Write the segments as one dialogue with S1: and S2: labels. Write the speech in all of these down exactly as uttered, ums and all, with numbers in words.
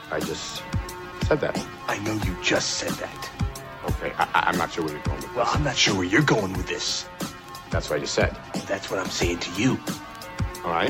S1: I just said that.
S2: I know you just said that.
S1: Okay, I, I'm not sure where you're going with this.
S2: Well, I'm not sure where you're going with this.
S1: That's what I just said.
S2: That's what I'm saying to you.
S1: All right?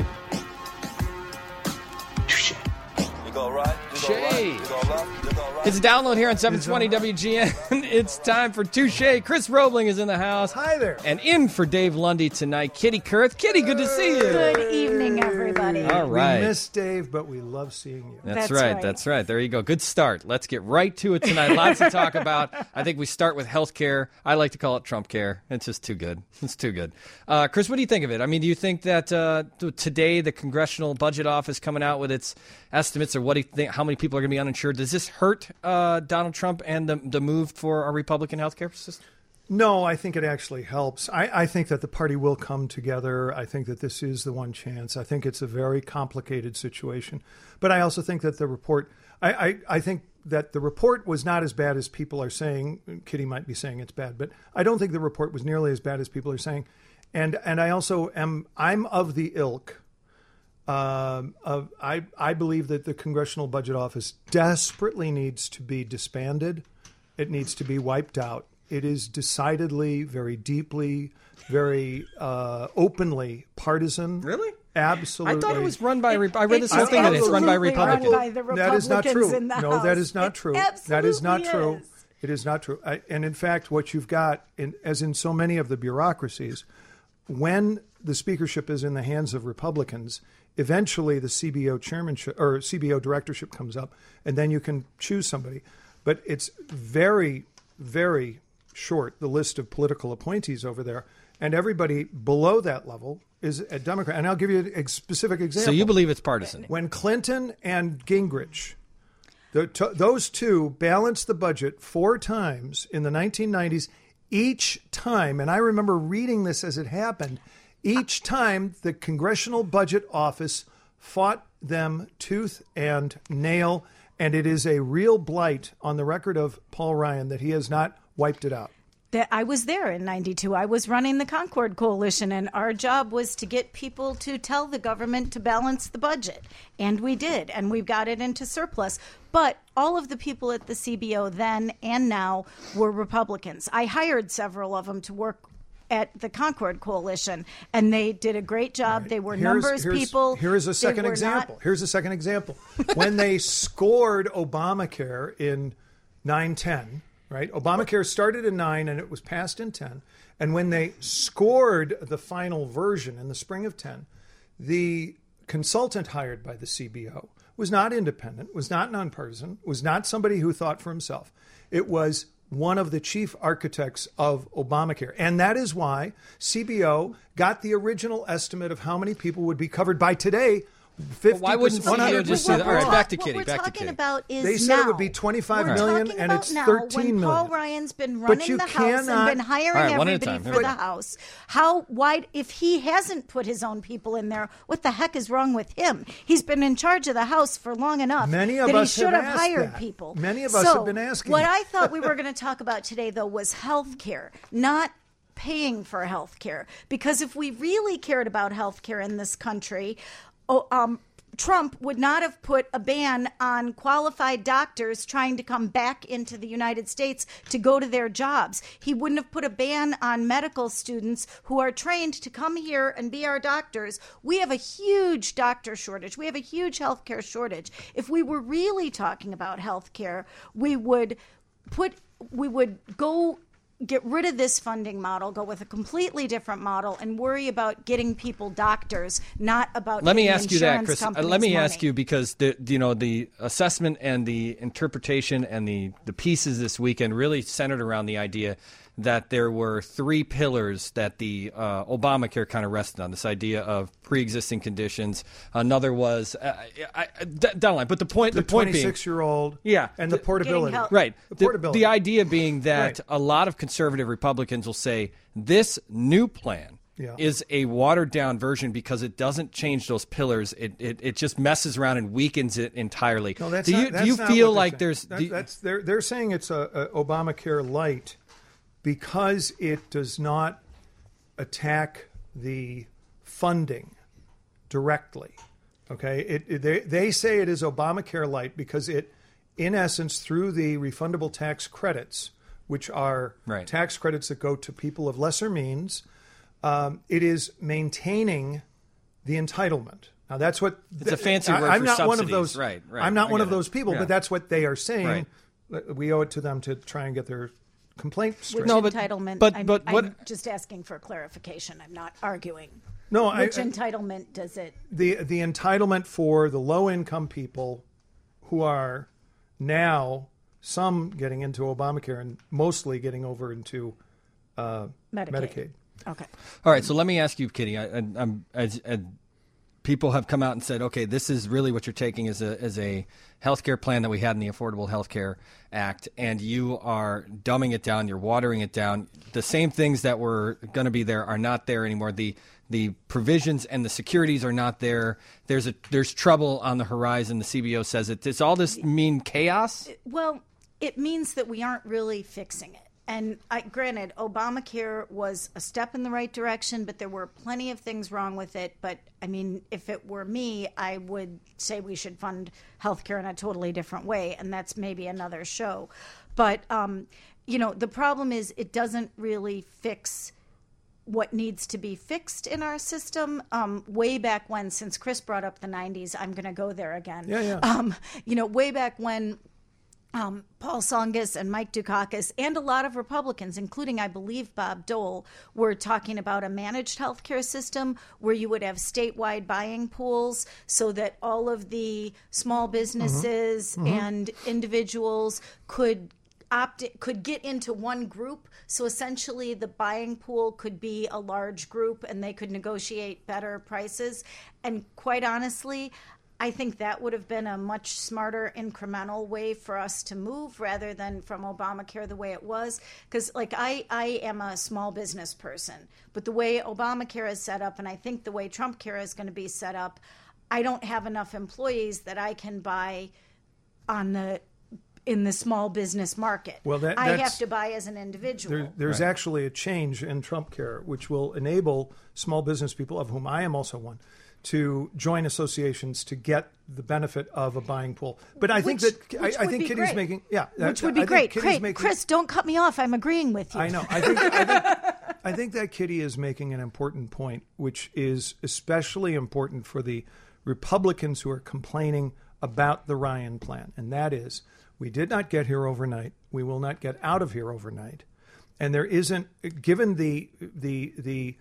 S2: Touche.
S3: You go right. You go right. You go left. You go right.
S4: It's a download here on seven twenty W G N. It's time for Touche. Chris Roebling is in the house.
S5: Hi there.
S4: And in for Dave Lundy tonight, Kitty Kurth. Kitty, good to see you.
S6: Good evening, everybody.
S4: All right.
S5: We miss Dave, but we love seeing you.
S4: That's,
S6: That's
S4: right,
S6: right.
S4: That's right. There you go. Good start. Let's get right to it tonight. Lots to talk about. I think we start with health care. I like to call it Trump care. It's just too good. It's too good. Uh, Chris, what do you think of it? I mean, do you think that uh, today the Congressional Budget Office coming out with its estimates or what do you think, how many people are going to be uninsured? Does this hurt uh, Donald Trump and the, the move for a Republican health care system?
S5: No, I think it actually helps. I, I think that the party will come together. I think that this is the one chance. I think it's a very complicated situation. But I also think that the report, I, I, I think that the report was not as bad as people are saying. Kitty might be saying it's bad, but I don't think the report was nearly as bad as people are saying. And and I also am, I'm of the ilk. Um, of, I, I believe that the Congressional Budget Office desperately needs to be disbanded. It needs to be wiped out. It is decidedly, very deeply, very uh, openly partisan.
S4: Really?
S5: Absolutely.
S4: I thought it was run by. Re- I read this whole
S6: It's
S4: thing that it's run by
S6: absolutely run
S4: Republicans.
S6: by the
S5: That is not
S6: Republicans
S5: true.
S6: in the
S5: No,
S6: House.
S5: that is not
S6: It
S5: true. That is not
S6: absolutely
S5: true.
S6: is.
S5: It is not true. I, and in fact, what you've got, in, as in so many of the bureaucracies, when the speakership is in the hands of Republicans, eventually the C B O chairmanship or C B O directorship comes up, and then you can choose somebody. But it's very, very short, the list of political appointees over there, and everybody below that level is a Democrat. And I'll give you a specific example.
S4: So you believe it's partisan?
S5: When Clinton and Gingrich, the, t- those two balanced the budget four times in the nineteen nineties, each time, and I remember reading this as it happened, each time the Congressional Budget Office fought them tooth and nail, and it is a real blight on the record of Paul Ryan that he has not wiped it out.
S6: That I was there in ninety-two. I was running the Concord Coalition, and our job was to get people to tell the government to balance the budget. And we did, and we've got it into surplus. But all of the people at the C B O then and now were Republicans. I hired several of them to work at the Concord Coalition, and they did a great job.
S5: Right.
S6: They were
S5: Here's-
S6: numbers
S5: here's-
S6: people.
S5: Here's a
S6: They
S5: second
S6: were
S5: example.
S6: not-
S5: Here's a second example. When they scored Obamacare in nine ten, right? Obamacare started in nine and it was passed in ten. And when they scored the final version in the spring of ten, the consultant hired by the C B O was not independent, was not nonpartisan, was not somebody who thought for himself. It was one of the chief architects of Obamacare. And that is why C B O got the original estimate of how many people would be covered by today. fifty
S4: Why wouldn't C B O
S5: one hundred
S4: just
S5: percent
S4: say that? All right,
S5: more.
S4: back to
S6: what
S4: Kitty,
S6: we're
S4: back to
S6: talking
S4: Kitty.
S6: about is
S5: They said
S6: now.
S5: it would be twenty-five
S6: We're
S5: million,
S6: talking
S5: and
S6: about
S5: it's
S6: now,
S5: thirteen
S6: when Paul
S5: million.
S6: Ryan's been
S5: But
S6: running
S5: you
S6: the House
S5: cannot-
S6: and been hiring
S4: All right, one at a
S6: everybody
S4: time. Here
S6: for
S4: we
S6: the
S4: go.
S6: House. How wide? If he hasn't put his own people in there, what the heck is wrong with him? He's been in charge of the House for long enough.
S5: Many of
S6: that
S5: us
S6: he should
S5: have
S6: have
S5: asked
S6: hired
S5: that.
S6: people.
S5: Many of us
S6: So,
S5: have been asking
S6: What
S5: that.
S6: I thought we were going to talk about today, though, was health care, not paying for health care. Because if we really cared about health care in this country, oh, um, Trump would not have put a ban on qualified doctors trying to come back into the United States to go to their jobs. He wouldn't have put a ban on medical students who are trained to come here and be our doctors. We have a huge doctor shortage. We have a huge healthcare shortage. If we were really talking about healthcare, we would put we would go get rid of this funding model, go with a completely different model, and worry about getting people doctors, not about
S4: Let me
S6: getting
S4: ask you that,
S6: insurance
S4: Chris. Uh,
S6: companies
S4: let me
S6: money.
S4: ask you, because the you know the assessment and the interpretation and the the pieces this weekend really centered around the idea that there were three pillars that the uh, Obamacare kind of rested on. This idea of pre-existing conditions. Another was uh, I, I, down the line, but the point
S5: The
S4: the point being,
S5: twenty-six-year-old
S4: yeah,
S5: and the
S4: the-
S5: portability.
S6: help.
S4: right.
S5: The
S4: The,
S5: portability.
S4: the idea being that
S5: Right.
S4: a lot of conservative Republicans will say this new plan
S5: Yeah.
S4: is a watered down version because it doesn't change those pillars. It it, it just messes around and weakens it entirely.
S5: No, that's
S4: do you
S5: not, that's
S4: do you
S5: not
S4: feel
S5: what they're
S4: like
S5: saying.
S4: there's
S5: That-
S4: do you-
S5: that's they're they're saying it's a, a Obamacare light because it does not attack the funding directly. Okay, it, it, they, they say it is Obamacare light because it, in essence, through the refundable tax credits, which are
S4: right.
S5: tax credits that go to people of lesser means, um, it is maintaining the entitlement. Now, that's what
S4: it's a fancy word
S5: I, I'm
S4: for
S5: not
S4: subsidies.
S5: one of those.
S4: Right, right.
S5: I'm not
S4: I
S5: one of
S4: it.
S5: those people,
S4: yeah.
S5: but that's what they are saying.
S4: Right.
S5: We owe it to them to try and get their complaint straight.
S6: Which
S4: No, but-
S6: entitlement?
S4: but-
S6: I'm,
S4: but what-
S6: I'm just asking for clarification. I'm not arguing.
S5: No, I,
S6: Which
S5: I,
S6: entitlement does it?
S5: the the entitlement for the low income people who are now some getting into Obamacare and mostly getting over into uh,
S6: Medicaid.
S5: Medicaid.
S6: Okay.
S4: All right, so let me ask you, Kitty. I, I, I'm as, as people have come out and said, okay, this is really what you're taking as a as a healthcare plan that we had in the Affordable Health Care Act, and you are dumbing it down. You're watering it down. The same things that were going to be there are not there anymore. The the provisions and the securities are not there. There's a there's trouble on the horizon. The C B O says it. Does all this mean chaos?
S6: Well, it means that we aren't really fixing it. And I, granted, Obamacare was a step in the right direction, but there were plenty of things wrong with it. But, I mean, if it were me, I would say we should fund healthcare in a totally different way, and that's maybe another show. But, um, you know, the problem is it doesn't really fix what needs to be fixed in our system. Um, way back when, since Chris brought up the nineties, I'm going to go there again.
S5: Yeah, yeah.
S6: Um, you know, way back when Um, Paul Tsongas and Mike Dukakis and a lot of Republicans, including, I believe, Bob Dole, were talking about a managed healthcare system where you would have statewide buying pools so that all of the small businesses mm-hmm. and individuals could opt could get into one group. So essentially the buying pool could be a large group and they could negotiate better prices. And quite honestly, I think that would have been a much smarter incremental way for us to move rather than from Obamacare the way it was. Because, like, I, I am a small business person, but the way Obamacare is set up, and I think the way Trump Care is going to be set up, I don't have enough employees that I can buy on the in the small business market.
S5: Well, that,
S6: I
S5: that's,
S6: have to buy as an individual.
S5: There, there's right. actually a change in Trump Care, which will enable small business people, of whom I am also one, to join associations to get the benefit of a buying pool. But I
S6: which,
S5: think that I, I think Kitty's
S6: great.
S5: making yeah,
S6: which would be
S5: I
S6: great.
S5: Great,
S6: making, Chris, don't cut me off. I'm agreeing with you.
S5: I know. I think I think, I think that Kitty is making an important point, which is especially important for the Republicans who are complaining about the Ryan plan, and that is we did not get here overnight. We will not get out of here overnight, and there isn't given the the the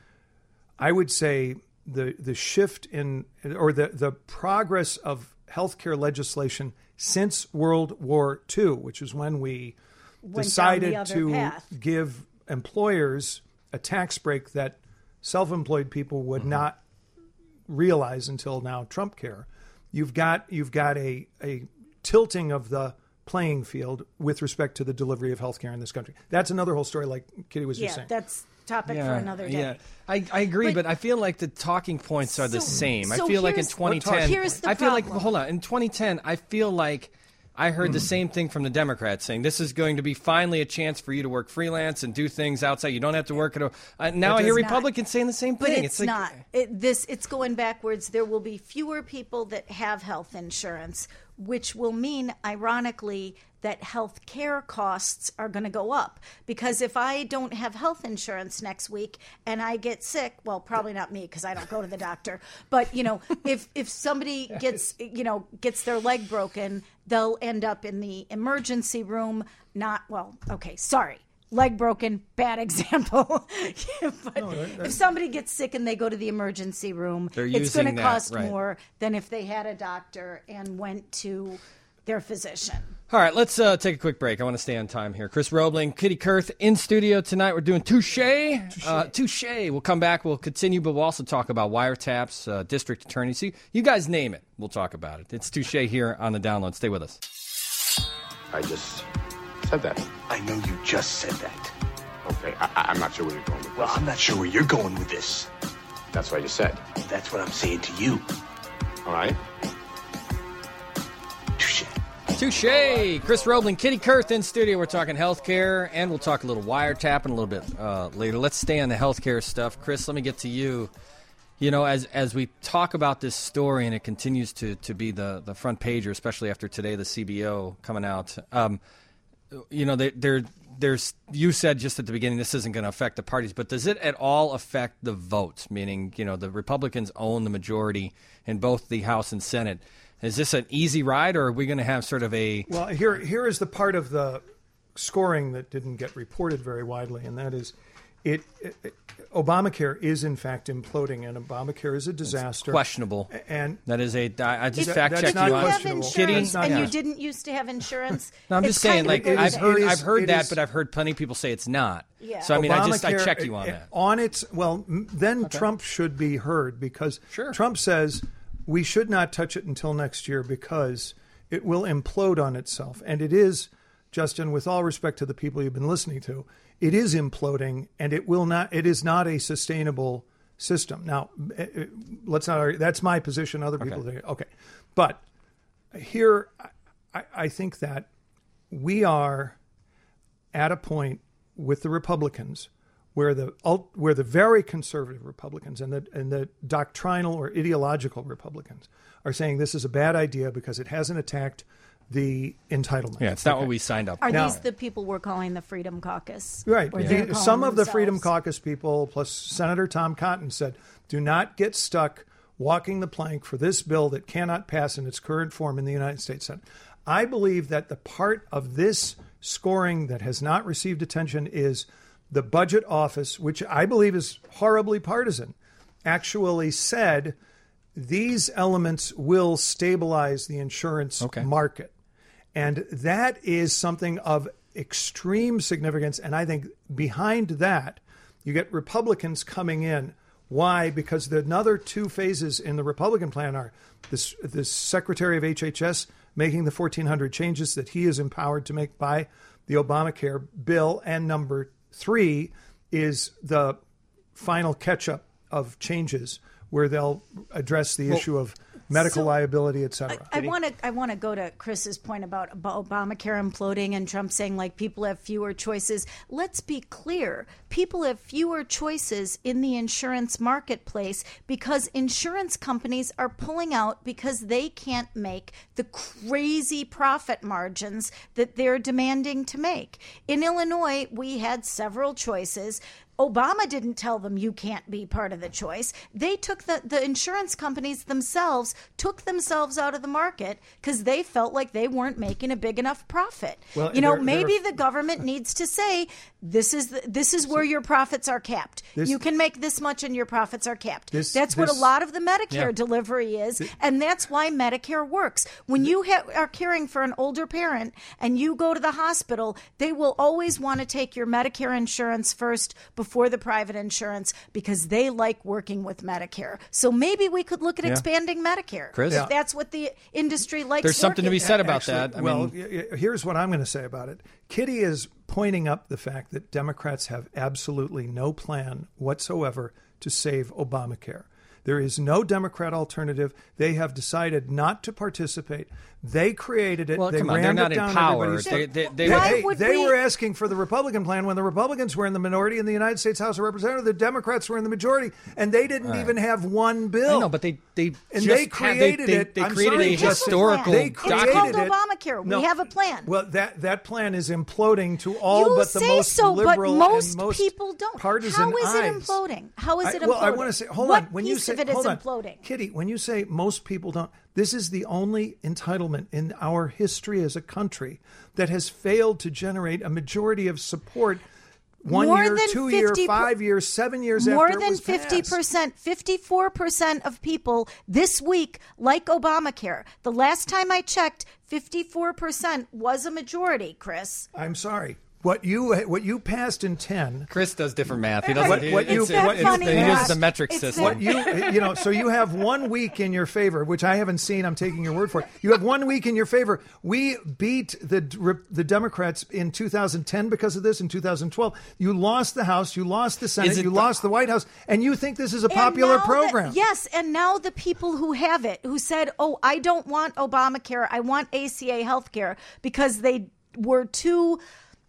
S5: I would say. The the shift in or the, the progress of healthcare legislation since World War Two, which is when we
S6: Went
S5: decided to
S6: path.
S5: give employers a tax break that self-employed people would mm-hmm. not realize until now Trump Care. You've got you've got a a tilting of the playing field with respect to the delivery of healthcare in this country. That's another whole story, like Kitty was
S6: yeah,
S5: just saying.
S6: That's topic
S4: yeah,
S6: for another day.
S4: Yeah, I, I agree, but,
S6: but
S4: I feel like the talking points are the
S6: so,
S4: same.
S6: So
S4: I feel like in
S6: here's-
S4: twenty ten,
S6: here's the
S4: I feel like
S6: problem.
S4: hold on, in twenty ten, I feel like I heard the same thing from the Democrats saying this is going to be finally a chance for you to work freelance and do things outside. You don't have to work at a. Uh, now I hear
S6: It's not.
S4: Republicans saying the same
S6: But
S4: thing.
S6: it's,
S4: like,
S6: not. It, this it's going backwards. There will be fewer people that have health insurance, which will mean, ironically, that health care costs are going to go up. Because if I don't have health insurance next week and I get sick, well, probably not me because I don't go to the doctor. But, you know, if if somebody gets, you know, gets their leg broken, they'll end up in the emergency room. Not, well, okay, sorry. Leg broken, bad example. But
S5: No, that- that-
S6: if somebody gets sick and they go to the emergency room,
S4: They're
S6: it's going to
S4: using that,
S6: cost
S4: right.
S6: more than if they had a doctor and went to their physician.
S4: All right, let's uh, take a quick break. I want to stay on time here. Chris Roebling, Kitty Kurth in studio tonight. We're doing Touche. Touche. Uh, Touche. We'll come back. We'll continue, but we'll also talk about wiretaps, uh, district attorneys. You, you guys name it. We'll talk about it. It's Touche here on the download. Stay with us.
S1: I just said that.
S2: I know you just said that.
S1: Okay, I, I- I'm not sure where you're going with
S2: Well,
S1: this.
S2: I'm not sure where you're going with this.
S1: That's what I just said.
S2: That's what I'm saying to you.
S1: All right?
S2: Touche.
S4: Touche. Chris Roebling, Kitty Kurth in studio. We're talking healthcare, and we'll talk a little wiretapping a little bit uh, later. Let's stay on the healthcare stuff. Chris, let me get to you. You know, as as we talk about this story and it continues to, to be the, the front pager, especially after today, the C B O coming out, um, you know, there, there, there's, you said just at the beginning, this isn't going to affect the parties, but does it at all affect the votes? Meaning, you know, the Republicans own the majority in both the House and Senate. Is this an easy ride, or are we going to have sort of a...
S5: Well, here here is the part of the scoring that didn't get reported very widely, and that is it, it, it Obamacare is in fact imploding, and Obamacare is a disaster.
S4: It's questionable.
S5: And
S4: that is a... I just
S5: That-
S4: fact
S5: that's
S4: checked
S5: not
S4: you on
S5: questionable.
S6: Kitty,
S5: That's not
S6: and you
S5: questionable.
S6: didn't used to have insurance.
S4: No, I'm
S6: It's
S4: just saying,
S6: kind of
S4: like,
S6: a good
S5: It is-
S4: I've
S6: thing.
S4: heard,
S5: it is-
S4: I've heard
S5: it
S4: that,
S5: is-
S4: but I've heard plenty of people say it's not.
S6: Yeah.
S4: So, I mean, I just, I
S5: Obamacare,
S4: check you on
S5: uh,
S4: that.
S5: On its, well, m- then Trump should be heard because
S4: Sure.
S5: Trump says we should not touch it until next year because it will implode on itself. And it is, Justin, with all respect to the people you've been listening to, it is imploding, and it will not, it is not a sustainable system. Now, eh, eh, let's not argue. That's my position. Other people,
S4: Okay.
S5: okay. okay. But here, I, I think that we are at a point with the Republicans where the ult- where the very conservative Republicans and the and the doctrinal or ideological Republicans are saying this is a bad idea because it hasn't attacked the entitlement.
S4: Yeah, it's not what we signed up for.
S6: Are
S5: Now-
S6: these the people we're calling the Freedom Caucus?
S5: Right.
S6: Or
S5: The-
S6: they're calling
S5: some of the Freedom
S6: themselves?
S5: Caucus people, plus Senator Tom Cotton, said, do not get stuck walking the plank for this bill that cannot pass in its current form in the United States Senate. I believe that the part of this scoring that has not received attention is the budget office, which I believe is horribly partisan, actually said these elements will stabilize the insurance
S4: Okay.
S5: market. And that is something of extreme significance. And I think behind that, you get Republicans coming in. Why? Because the another two phases in the Republican plan are this, this Secretary of H H S making the fourteen hundred changes that he is empowered to make by the Obamacare bill. And number three is the final catch-up of changes where they'll address the issue of medical
S6: so
S5: liability, et cetera.
S6: I want to I want to go to Chris's point about Ob- Obamacare imploding and Trump saying like people have fewer choices. Let's be clear. People have fewer choices in the insurance marketplace because insurance companies are pulling out because they can't make the crazy profit margins that they're demanding to make. In Illinois, we had several choices. Obama didn't tell them you can't be part of the choice. They took the, the insurance companies themselves, took themselves out of the market because they felt like they weren't making a big enough profit.
S5: Well,
S6: you know,
S5: there-
S6: maybe
S5: there-
S6: the government needs to say, this is the, this is where your profits are capped.
S5: This-
S6: you can make this much and your profits are capped.
S5: This-
S6: that's what
S5: this-
S6: a lot of the Medicare
S4: Yeah.
S6: delivery is, and that's why Medicare works. When you ha- are caring for an older parent and you go to the hospital, they will always want to take your Medicare insurance first before the private insurance because they like working with Medicare. So maybe we could look at
S4: Yeah.
S6: expanding Medicare.
S4: Chris?
S6: If
S4: Yeah.
S6: that's what the industry likes.
S4: There's something to be
S6: working
S4: said
S6: with.
S4: about
S5: Actually,
S4: that. I
S5: well,
S4: mean,
S5: y- y- here's what I'm going to say about it. Kitty is pointing up the fact that Democrats have absolutely no plan whatsoever to save Obamacare. There is no Democrat alternative. They have decided not to participate. They created it.
S4: Well,
S5: they
S4: come on,
S5: rammed
S4: they're not
S5: it down
S4: in power.
S5: everybody's
S4: They-
S5: throat.
S4: they- they-
S6: Why
S5: Hey,
S6: would
S5: they
S6: we-
S5: were asking for the Republican plan when the Republicans were in the minority in the United States House of Representatives. The Democrats were in the majority, and they didn't even have one bill.
S4: I know, but they they
S5: And
S4: just
S5: they
S4: had-
S5: created
S4: they,
S5: it.
S4: They, they
S5: I'm
S4: created
S5: sorry,
S4: a
S5: Justin.
S4: historical
S5: They
S6: It's
S5: created
S6: called
S5: it.
S6: Obamacare. We
S5: No.
S6: have a plan.
S5: Well, that that plan is imploding to all
S6: You
S5: but the
S6: say
S5: most
S6: so, but
S5: liberal
S6: most,
S5: and most
S6: people don't.
S5: partisan
S6: How is it
S5: eyes.
S6: imploding? How is
S5: I-
S6: it imploding?
S5: Well, I want to say, hold
S6: what
S5: on. When you
S6: piece
S5: say,
S6: of it is
S5: hold on,
S6: imploding?
S5: Kitty, when you say most people don't, this is the only entitlement in our history as a country that has failed to generate a majority of support. One
S6: More
S5: year,
S6: than
S5: two
S6: fifty
S5: year,
S6: per-
S5: five years, seven years
S6: More
S5: after it
S6: than
S5: was
S6: fifty
S5: passed.
S6: percent, fifty-four percent of people this week like Obamacare. The last time I checked, fifty-four percent was a majority, Chris.
S5: I'm sorry. What you what you passed in ten.
S4: Chris does different math. He doesn't.
S5: What-
S4: he-
S5: what you-
S4: it's,
S5: that
S4: it's,
S6: funny
S4: he uses
S6: math.
S4: the metric
S6: It's
S4: system.
S5: What you you know, so you have one week in your favor, which I haven't seen. I'm taking your word for it. You have one week in your favor. We beat the the Democrats in two thousand ten because of this. In two thousand twelve, you lost the House, you lost the Senate,
S4: Is it
S5: you
S4: the-
S5: lost the White House, and you think this is a
S6: And
S5: popular
S6: now the-
S5: program?
S6: yes, and now the people who have it, who said, "Oh, I don't want Obamacare, I want A C A healthcare," because they were too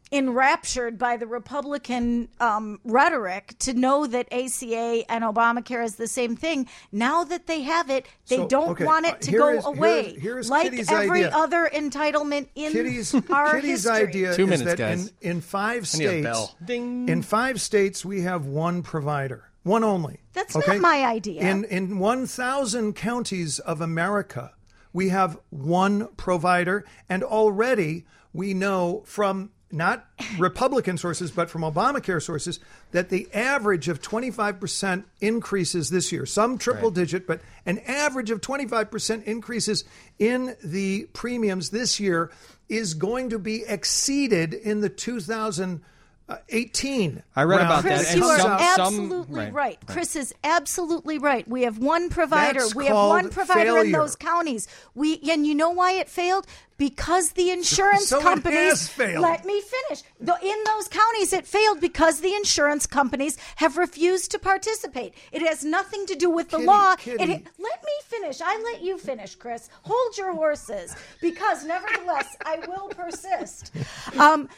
S6: enraptured by the Republican um, rhetoric to know that A C A and Obamacare is the same thing. Now that they have it, they
S5: So,
S6: don't
S5: okay,
S6: want
S5: uh,
S6: it to
S5: here
S6: go
S5: is- here
S6: away.
S5: is- here is
S6: like
S5: Kitty's
S6: every
S5: idea.
S6: other entitlement in
S5: Kitty's,
S6: our
S5: Kitty's
S6: history.
S5: idea
S4: Two
S5: is
S4: minutes,
S5: that
S4: guys.
S5: in, in five
S4: I need a
S5: states,
S4: bell. Ding.
S5: in five states, we have one provider, one only.
S6: That's
S5: okay?
S6: not my idea.
S5: In in one thousand counties of America, we have one provider, and already we know from not Republican sources, but from Obamacare sources, that the average of twenty-five percent increases this year, some triple
S4: Right.
S5: digit, but an average of twenty-five percent increases in the premiums this year is going to be exceeded in the two thousand eighteen.
S4: I read
S5: round
S4: about that,
S6: Chris,
S4: and
S6: you are
S4: some- some-
S6: absolutely
S4: right,
S6: right. Chris is absolutely right. We have one provider.
S5: That's
S6: we have one
S5: called
S6: provider in
S5: failure.
S6: those counties. We and you know why it failed? Because the insurance
S5: So it
S6: companies
S5: has failed.
S6: Let me finish. The, in those counties, it failed because the insurance companies have refused to participate. It has nothing to do with the
S5: Kitty,
S6: law.
S5: Kitty.
S6: It, let me finish. I let you finish, Chris. Hold your horses, because nevertheless, I will persist. Um,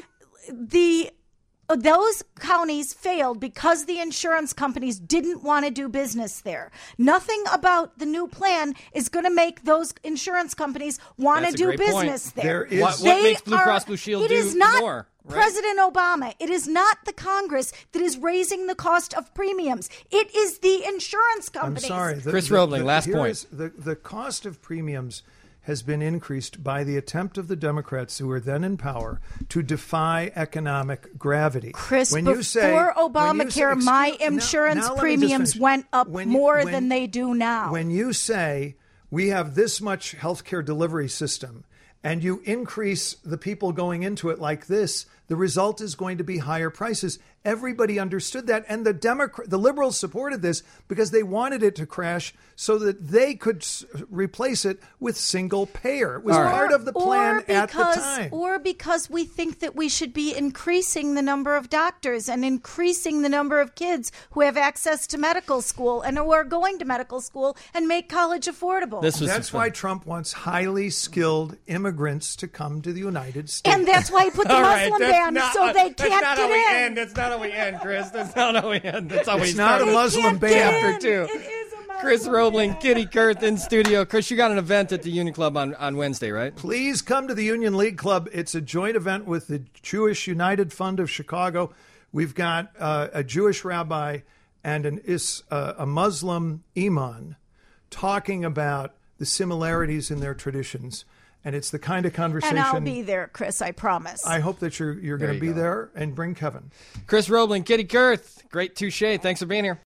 S6: the Those counties failed because the insurance companies didn't want to do business there. Nothing about the new plan is going to make those insurance companies want
S4: That's
S6: to
S4: a
S6: do
S4: great point.
S6: business there.
S5: There is-
S4: What- what
S6: They
S4: makes Blue
S6: are-
S4: Cross Blue Shield
S6: it
S4: do
S6: is not
S4: more, right?
S6: President Obama. It is not the Congress that is raising the cost of premiums. It is the insurance
S5: I'm
S6: companies.
S5: sorry. The,
S4: Chris
S5: the-
S4: Roebling,
S5: the-
S4: last
S5: here
S4: point.
S5: is the, the cost of premiums has been increased by the attempt of the Democrats who were then in power to defy economic gravity.
S6: Chris,
S5: when
S6: before
S5: you say, when you say-
S6: Obamacare, my
S5: excuse- now-
S6: insurance
S5: now let me just
S6: premiums
S5: finish.
S6: went up
S5: When you-
S6: more
S5: when-
S6: than they do now.
S5: When you say we have this much healthcare delivery system and you increase the people going into it like this, the result is going to be higher prices. Everybody understood that, and the Democrat, the liberals supported this because they wanted it to crash so that they could s- replace it with single payer. It was
S4: All right.
S5: part of the plan
S6: or
S5: at the
S6: because,
S5: time.
S6: Or because we think that we should be increasing the number of doctors and increasing the number of kids who have access to medical school and who are going to medical school and make college affordable.
S4: This was
S5: That's
S4: some
S5: why
S4: fun.
S5: Trump wants highly skilled immigrants to come to the United States.
S6: and that's why he put the
S4: All right,
S6: Muslim
S4: that's
S6: ban
S4: not-
S6: so they
S4: that's
S6: can't
S4: not
S6: get
S4: how we
S6: in.
S4: end. That's not how we end, Chris. That's not how we end. That's how we
S5: It's not a
S4: started.
S5: Muslim
S6: Can't
S5: ban.
S6: get
S4: Chapter
S6: in.
S4: two.
S6: It is a Muslim
S4: Chris Roebling,
S6: ban.
S4: Kitty Kurth in studio. Chris, you got an event at the Union Club on, on Wednesday, right?
S5: Please come to the Union League Club. It's a joint event with the Jewish United Fund of Chicago. We've got uh, a Jewish rabbi and an is uh, a Muslim imam talking about the similarities in their traditions, and it's the kind of conversation.
S6: And I'll be there, Chris, I promise.
S5: I hope that you're you're going
S4: you
S5: to be
S4: go.
S5: there, and bring Kevin.
S4: Chris Roebling, Kitty Kurth. Great touche. Thanks for being here.